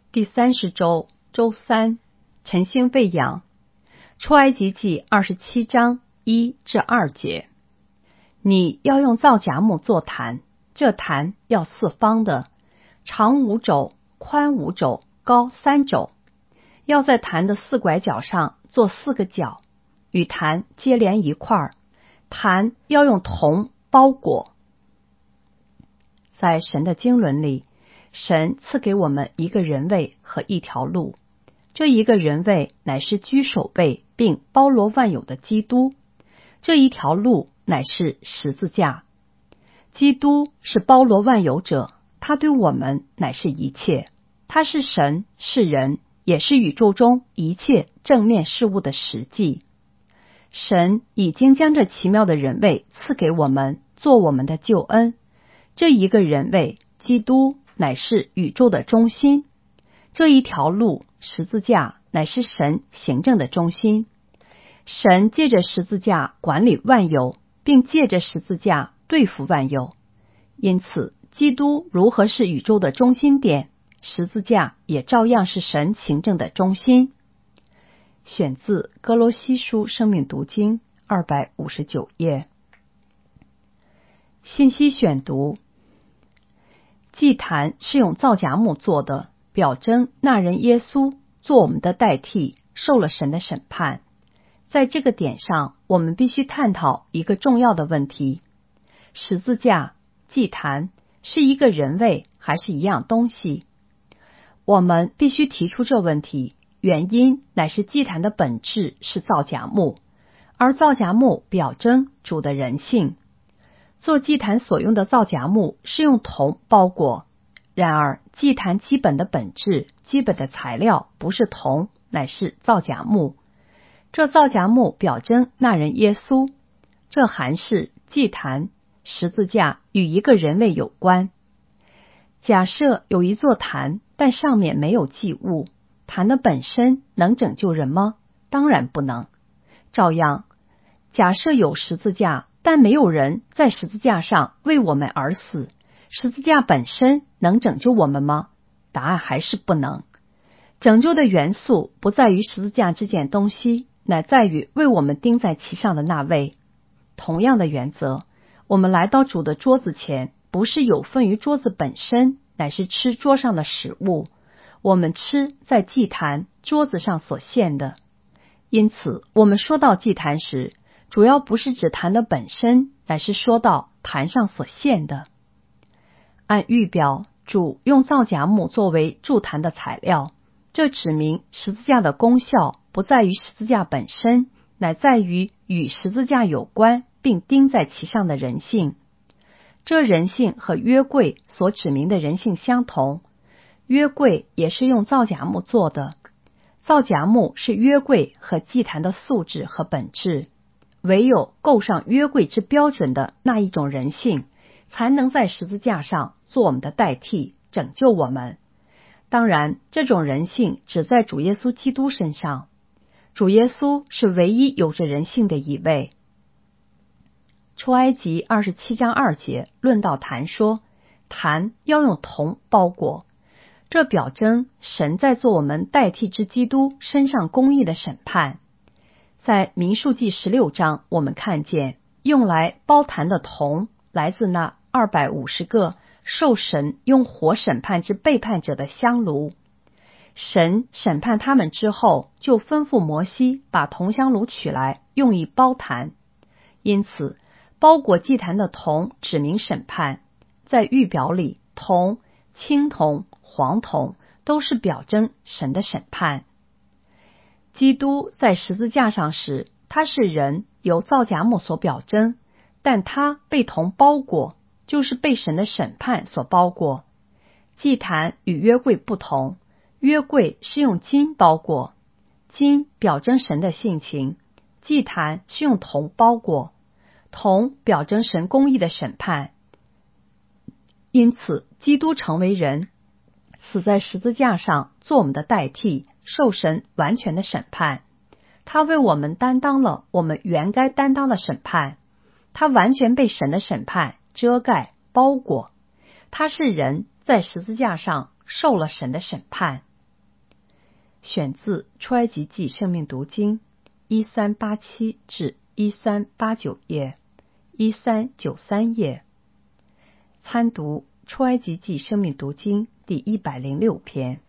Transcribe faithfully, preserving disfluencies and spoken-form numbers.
第三十周周三，晨星喂养。出埃及记二十七章一至二节。你要用皂荚木做坛，这坛要四方的，长五肘，宽五肘，高三肘。要在坛的四拐角上做四个角，与坛接连一块儿。坛要用铜包裹。在神的经纶里，神赐给我们一个人位和一条路。这一个人位乃是居首位并包罗万有的基督，这一条路乃是十字架。基督是包罗万有者，他对我们乃是一切，他是神，是人，也是宇宙中一切正面事物的实际。神已经将这奇妙的人位赐给我们，做我们的救恩。这一个人位，基督乃是宇宙的中心，这一条路，十字架乃是神行政的中心。神借着十字架管理万有，并借着十字架对付万有。因此，基督如何是宇宙的中心点，十字架也照样是神行政的中心。选自哥罗西书生命读经二百五十九页。信息选读。祭坛是用皂荚木做的，表征那人耶稣做我们的代替，受了神的审判。在这个点上，我们必须探讨一个重要的问题：十字架、祭坛是一个人位还是一样东西？我们必须提出这问题，原因乃是祭坛的本质是皂荚木，而皂荚木表征主的人性。做祭坛所用的皂荚木是用铜包裹，然而祭坛基本的本质、基本的材料不是铜，乃是皂荚木。这皂荚木表征那人耶稣，这还是祭坛、十字架与一个人位有关。假设有一座坛，但上面没有祭物，坛的本身能拯救人吗？当然不能。照样，假设有十字架，但没有人在十字架上为我们而死，十字架本身能拯救我们吗？答案还是不能。拯救的元素不在于十字架这件东西，乃在于为我们钉在其上的那位。同样的原则，我们来到主的桌子前，不是有份于桌子本身，乃是吃桌上的食物。我们吃在祭坛桌子上所献的。因此，我们说到祭坛时，主要不是指坛的本身，乃是说到坛上所献的。按预表，主用皂荚木作为筑坛的材料，这指明十字架的功效不在于十字架本身，乃在于与十字架有关并钉在其上的人性。这人性和约柜所指明的人性相同，约柜也是用皂荚木做的。皂荚木是约柜和祭坛的素质和本质。唯有够上约柜之标准的那一种人性，才能在十字架上做我们的代替，拯救我们。当然，这种人性只在主耶稣基督身上。主耶稣是唯一有着人性的一位。出埃及二十七章二节论到坛说，坛要用铜包裹，这表征神在做我们代替之基督身上公义的审判。在民数记十六章，我们看见用来包坛的铜来自那二百五十个受神用火审判之背叛者的香炉。神审判他们之后，就吩咐摩西把铜香炉取来，用以包坛。因此，包裹祭坛的铜指明审判。在预表里，铜、青铜、黄铜都是表征神的审判。基督在十字架上时，他是人，由皂荚木所表征，但他被铜包裹，就是被神的审判所包裹。祭坛与约柜不同，约柜是用金包裹，金表征神的性情，祭坛是用铜包裹，铜表征神公义的审判。因此，基督成为人，死在十字架上，做我们的代替，受神完全的审判。他为我们担当了我们原该担当的审判，他完全被神的审判遮盖包裹。他是人，在十字架上受了神的审判。 选自《出埃及记生命读经》一三八七至一三八九页，一三九三页。参读《出埃及记生命读经》第一百零六篇。